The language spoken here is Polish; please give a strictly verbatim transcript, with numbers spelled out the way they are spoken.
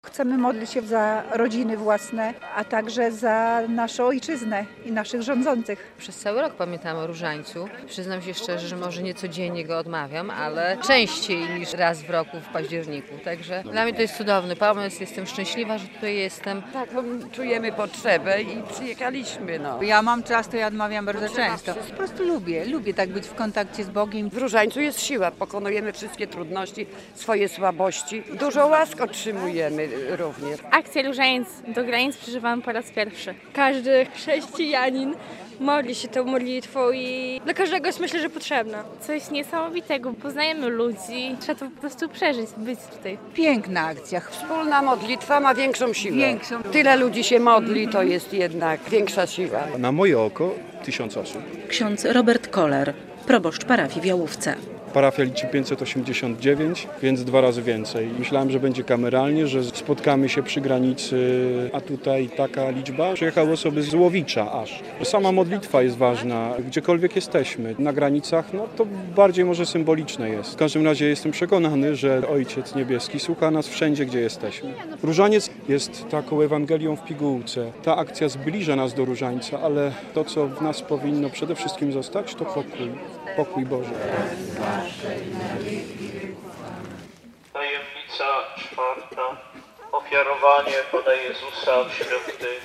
Chcemy modlić się za rodziny własne, a także za naszą ojczyznę i naszych rządzących. Przez cały rok pamiętam o różańcu. Przyznam się szczerze, że może nie codziennie go odmawiam, ale częściej niż raz w roku w październiku. Także dla mnie to jest cudowny pomysł. Jestem szczęśliwa, że tutaj jestem. Taką czujemy potrzebę i przyjechaliśmy. No. Ja mam czas, to ja odmawiam bardzo często. Po prostu lubię, lubię tak być w kontakcie z Bogiem. W różańcu jest siła, pokonujemy wszystkie trudności, swoje słabości. Dużo łask otrzymujemy również. Akcję Różaniec do granic przeżywam po raz pierwszy. Każdy chrześcijanin modli się tą modlitwą i dla każdego jest, myślę, że potrzebna. Coś niesamowitego, poznajemy ludzi, trzeba to po prostu przeżyć, być tutaj. Piękna akcja. Wspólna modlitwa ma większą siłę. Większą. Tyle ludzi się modli, to jest jednak większa siła. Na moje oko tysiąc osób. Ksiądz Robert Koller, proboszcz parafii w Jałówce. Parafia liczy pięćset osiemdziesiąt dziewięć, więc dwa razy więcej. Myślałem, że będzie kameralnie, że spotkamy się przy granicy, a tutaj taka liczba. Przyjechały osoby z Łowicza aż. Sama modlitwa jest ważna, gdziekolwiek jesteśmy. Na granicach, no to bardziej może symboliczne jest. W każdym razie jestem przekonany, że Ojciec Niebieski słucha nas wszędzie, gdzie jesteśmy. Różaniec jest taką Ewangelią w pigułce. Ta akcja zbliża nas do Różańca, ale to, co w nas powinno przede wszystkim zostać, to pokój. Pokój Boży. Tajemnica czwarta. Ofiarowanie Pana Jezusa w świątyni.